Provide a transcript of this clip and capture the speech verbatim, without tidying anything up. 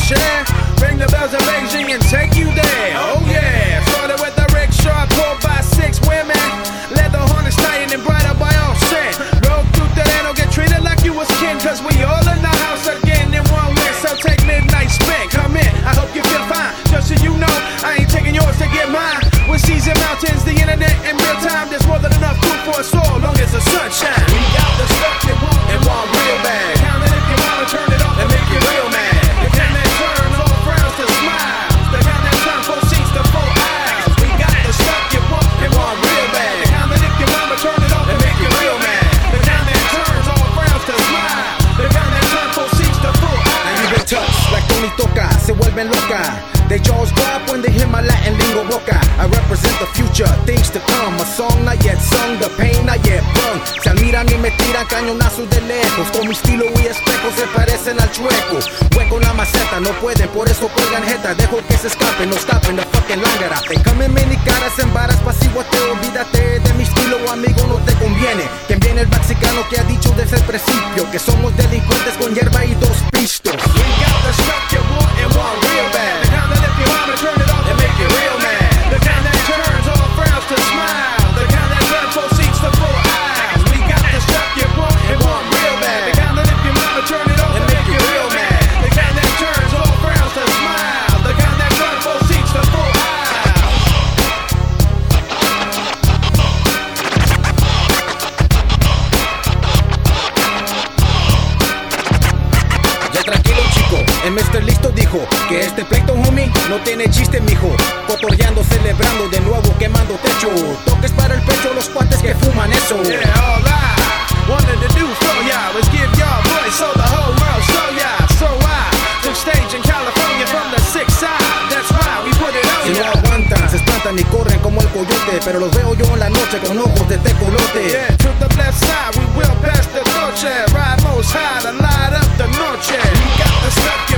share. Ring the bells of Beijing and take you there. Oh yeah. Started with a rickshaw pulled by six women. Leather harness tightened and bridled by all sin. Roll through Terreno, get treated like you was kin. Cause we all in the house again in one win. So take midnight spin, come in, I hope you feel fine. Just so you know, I ain't taking yours to get mine. With seas and mountains, the internet in real time. There's more than enough food for us all, long as the sun shines. We got the stuff you want and want real bad. Count it if you wanna turn it off and make you real mad. The kind that turns all frowns to smiles. The kind that turns four seats to four eyes. We got the stuff you want and want real bad. Count it if you wanna turn it off and make you real mad. The kind that turns all frowns to smiles. The kind that turns four seats to four eyes. Now you've been touched like Tony Toca, se vuelven loca. They jaws drop when they hear my Latin lingo boca. I represent the future, things to come. A song not yet sung, the pain not yet brung. Se admiran y me tiran cañonazos de lejos. Con mi estilo y espejo se parecen al chueco. Hueco en la maceta, no pueden, por eso cuelgan jeta. Dejo que se escapen, no escapen, the fucking lángara. They come en mini caras, en varas, pasivo te olvídate de mi estilo, amigo, no te conviene. Quien viene el mexicano que ha dicho desde el principio que somos delincuentes con hierba y dos pistos. We got the stuff you want and want real bad. If you wanna turn it off and make you real mad. The kind that turns all frowns to smiles. The kind that turns four seats to four eyes. We got the stuff you want and want real bad. The kind that if you wanna turn it off and make you real mad. The kind that turns all frowns to smiles. The kind that turns four seats to four eyes. Ya tranquilo chico, el mister Listo dijo que este pleito homie no tiene chiste mijo. Cotorreando, celebrando, de nuevo quemando techo. Toques para el pecho, los cuates que fuman eso. Yeah, all I wanted to do for y'all was give y'all voice so the whole world show y'all. So I took stage in California from the sixth side. That's why we put it on Si no y'all. aguantan, se espantan y corren como el coyote. Pero los veo yo en la noche con ojos de tecolote. Yeah, to the left side, we will pass the torch. Ride most high to light up the noche. We got the stuff